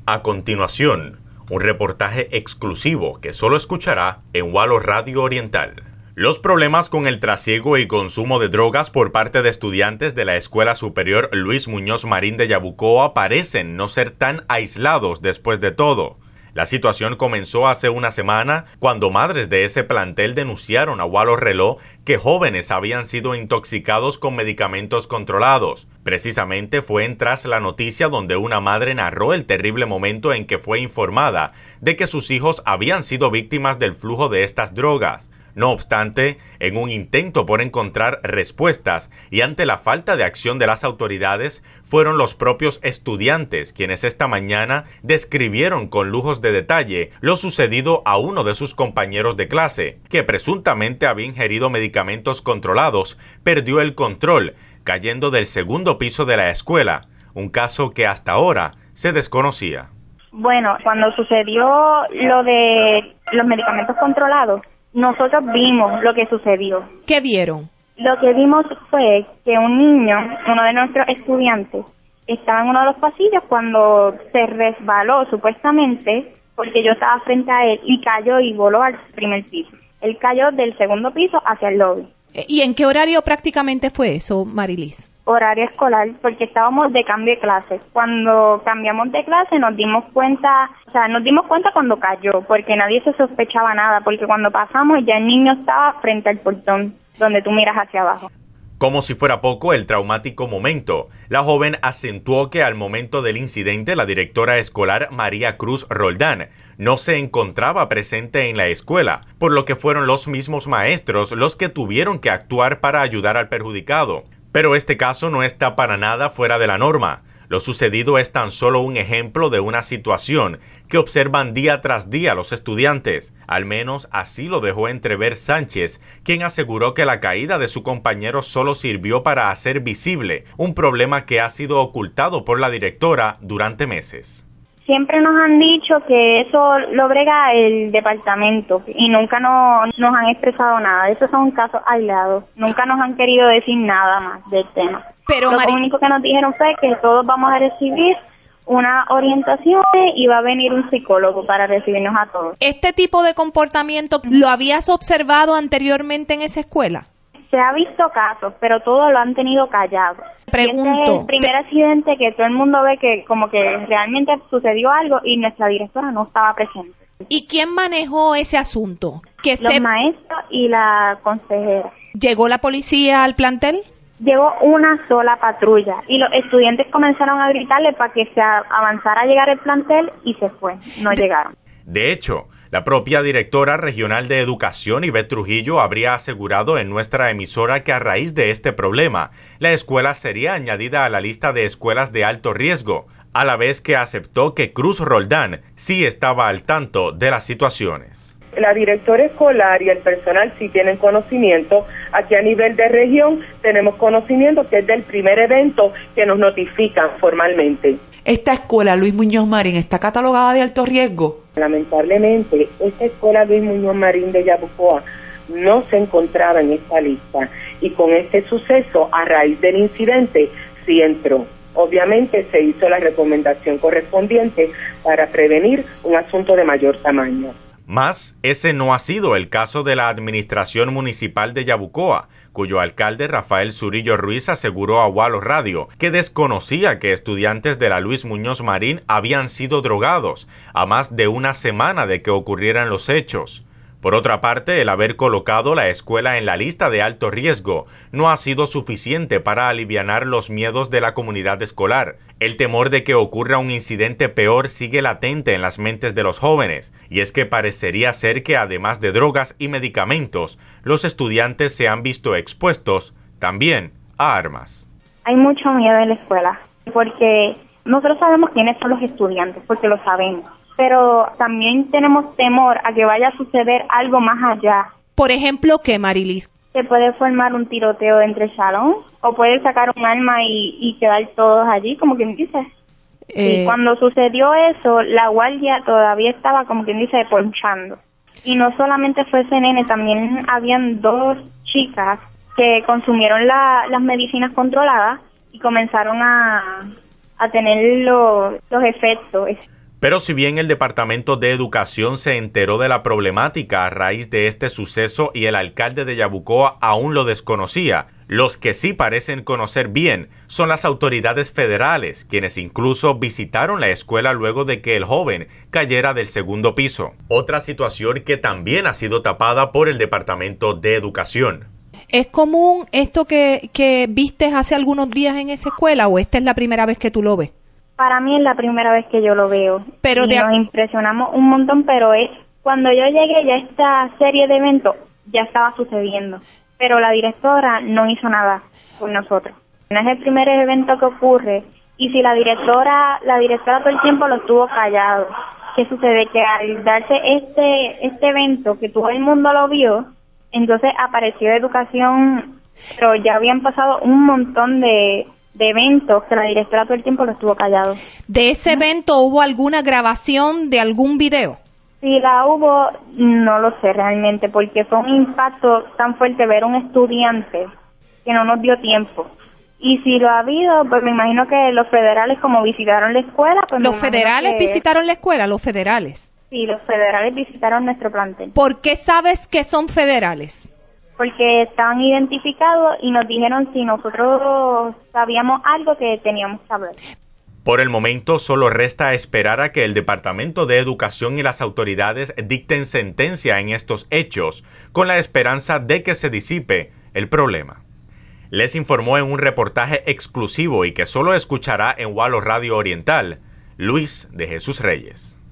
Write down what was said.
A continuación, un reportaje exclusivo que solo escuchará en Walo Radio Oriental. Los problemas con el trasiego y consumo de drogas por parte de estudiantes de la Escuela Superior Luis Muñoz Marín de Yabucoa parecen no ser tan aislados después de todo. La situación comenzó hace una semana cuando madres de ese plantel denunciaron a Walo Reloj que jóvenes habían sido intoxicados con medicamentos controlados. Precisamente fue tras la noticia donde una madre narró el terrible momento en que fue informada de que sus hijos habían sido víctimas del flujo de estas drogas. No obstante, en un intento por encontrar respuestas y ante la falta de acción de las autoridades, fueron los propios estudiantes quienes esta mañana describieron con lujos de detalle lo sucedido a uno de sus compañeros de clase, que presuntamente había ingerido medicamentos controlados, perdió el control, cayendo del segundo piso de la escuela, un caso que hasta ahora se desconocía. Bueno, cuando sucedió lo de los medicamentos controlados, nosotros vimos lo que sucedió. ¿Qué vieron? Lo que vimos fue que un niño, uno de nuestros estudiantes, estaba en uno de los pasillos cuando se resbaló supuestamente, porque yo estaba frente a él, y cayó y voló al primer piso. Él cayó del segundo piso hacia el lobby. ¿Y en qué horario prácticamente fue eso, Marilis? Horario escolar, porque estábamos de cambio de clase. Cuando cambiamos de clase nos dimos cuenta cuando cayó, porque nadie se sospechaba nada, porque cuando pasamos ya el niño estaba frente al portón, donde tú miras hacia abajo. Como si fuera poco el traumático momento, la joven acentuó que al momento del incidente la directora escolar María Cruz Roldán no se encontraba presente en la escuela, por lo que fueron los mismos maestros los que tuvieron que actuar para ayudar al perjudicado. Pero este caso no está para nada fuera de la norma. Lo sucedido es tan solo un ejemplo de una situación que observan día tras día los estudiantes. Al menos así lo dejó entrever Sánchez, quien aseguró que la caída de su compañero solo sirvió para hacer visible un problema que ha sido ocultado por la directora durante meses. Siempre nos han dicho que eso lo brega el departamento y nunca nos han expresado nada. Esos son casos aislados. Nunca nos han querido decir nada más del tema. Pero lo único que nos dijeron fue que todos vamos a recibir una orientación y va a venir un psicólogo para recibirnos a todos. ¿Este tipo de comportamiento lo habías observado anteriormente en esa escuela? Se ha visto casos, pero todos lo han tenido callado. Pregunto. Este es el primer accidente que todo el mundo ve que como que realmente sucedió algo y nuestra directora no estaba presente. ¿Y quién manejó ese asunto? Los maestros y la consejera. ¿Llegó la policía al plantel? Llegó una sola patrulla y los estudiantes comenzaron a gritarle para que se avanzara a llegar al plantel y se fue. No llegaron. De hecho, la propia directora regional de Educación, Ivette Trujillo, habría asegurado en nuestra emisora que a raíz de este problema, la escuela sería añadida a la lista de escuelas de alto riesgo, a la vez que aceptó que Cruz Roldán sí estaba al tanto de las situaciones. La directora escolar y el personal sí tienen conocimiento. Aquí a nivel de región tenemos conocimiento que es del primer evento que nos notifican formalmente. ¿Esta escuela Luis Muñoz Marín está catalogada de alto riesgo? Lamentablemente, esta escuela Luis Muñoz Marín de Yabucoa no se encontraba en esta lista y con este suceso, a raíz del incidente, sí entró. Obviamente se hizo la recomendación correspondiente para prevenir un asunto de mayor tamaño. Mas ese no ha sido el caso de la Administración Municipal de Yabucoa, cuyo alcalde Rafael Zurillo Ruiz aseguró a Walo Radio que desconocía que estudiantes de la Luis Muñoz Marín habían sido drogados a más de una semana de que ocurrieran los hechos. Por otra parte, el haber colocado la escuela en la lista de alto riesgo no ha sido suficiente para alivianar los miedos de la comunidad escolar. El temor de que ocurra un incidente peor sigue latente en las mentes de los jóvenes, y es que parecería ser que además de drogas y medicamentos, los estudiantes se han visto expuestos también a armas. Hay mucho miedo en la escuela, porque nosotros sabemos quiénes son los estudiantes, porque lo sabemos. Pero también tenemos temor a que vaya a suceder algo más allá. Por ejemplo, ¿qué, Marilis? Se puede formar un tiroteo entre el salón, o puede sacar un arma y quedar todos allí, como quien dice. Y cuando sucedió eso, la guardia todavía estaba, como quien dice, ponchando. Y no solamente fue ese nene, también habían 2 chicas que consumieron las medicinas controladas y comenzaron a tener los efectos. Pero si bien el Departamento de Educación se enteró de la problemática a raíz de este suceso y el alcalde de Yabucoa aún lo desconocía, los que sí parecen conocer bien son las autoridades federales, quienes incluso visitaron la escuela luego de que el joven cayera del segundo piso. Otra situación que también ha sido tapada por el Departamento de Educación. ¿Es común esto que viste hace algunos días en esa escuela o esta es la primera vez que tú lo ves? Para mí es la primera vez que yo lo veo. Pero nos impresionamos un montón, pero cuando yo llegué ya esta serie de eventos ya estaba sucediendo. Pero la directora no hizo nada con nosotros. No es el primer evento que ocurre y si la directora todo el tiempo lo estuvo callado. ¿Qué sucede? Que al darse este evento que todo el mundo lo vio, entonces apareció Educación, pero ya habían pasado un montón de eventos que la directora todo el tiempo lo estuvo callado. ¿De ese evento hubo alguna grabación de algún video? Si la hubo, no lo sé realmente, porque fue un impacto tan fuerte ver un estudiante que no nos dio tiempo. Y si lo ha habido, pues me imagino que los federales, como visitaron la escuela... pues ¿Los federales visitaron la escuela? ¿Los federales? Sí, los federales visitaron nuestro plantel. ¿Por qué sabes que son federales? Porque estaban identificados y nos dijeron si nosotros sabíamos algo que teníamos que hablar. Por el momento solo resta esperar a que el Departamento de Educación y las autoridades dicten sentencia en estos hechos, con la esperanza de que se disipe el problema. Les informó en un reportaje exclusivo y que solo escuchará en Walo Radio Oriental, Luis de Jesús Reyes.